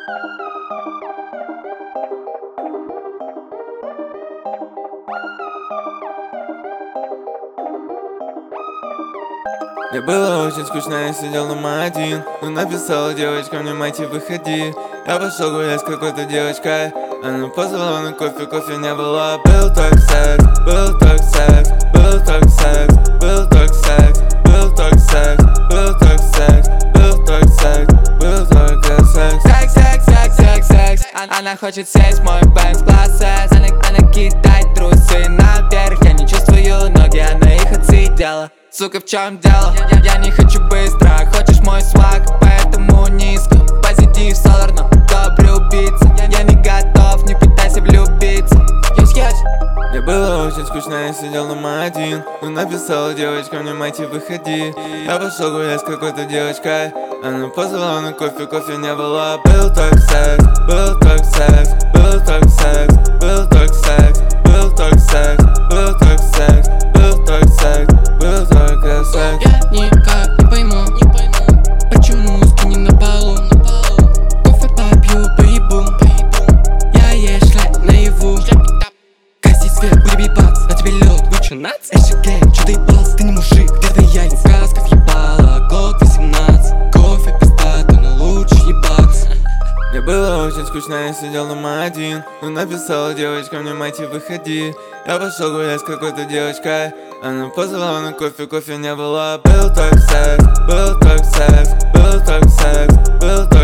Мне было очень скучно, я сидел дома один. Но написала девочка мне: мать, выходи. Я пошел гулять с какой-то девочкой. Она позвала на кофе, кофе не было. Был так секс, был так секс, был так секс, был так секс, был так секс, был так секс, был так секс, был только секс. Секс, секс, секс, секс, секс. Она хочет сесть в мой Benz Class S. Она кидает трусы наверх. Я не чувствую ноги, она их отсидела. Сука, в чем дело? Я не хочу быстро, хочешь мой сваг, поэтому низко. Позитив солар, но добрый убийца. Я не готов, не пытайся влюбиться. Мне было очень скучно, я сидел дома один. Но написала девочка мне: мать, выходи. Я пошел гулять с какой-то девочкой. Она позвала на кофе, кофе не было. Был так секс, был так секс, был так секс, был так секс, был так секс, был так секс, был так секс, был только секс. Я никак не пойму, почему скини на полу. Кофе попью, поебу. Я ешь шлять наяву. Гаси свет, буди битбакс, на тебе лед, вы чё, нац? Эши гэнг, чё доебался, ты не мужик, где твои яйца? Сказка въебала, год 18. Кофе пиздато, но лучше ебаться. Мне было очень скучно, я сидел дома один. Но написала девочка мне: мать, выходи. Я пошел гулять с какой-то девочкой. Она позвала на кофе, кофе не было. Был так секс, был так секс, был так секс, был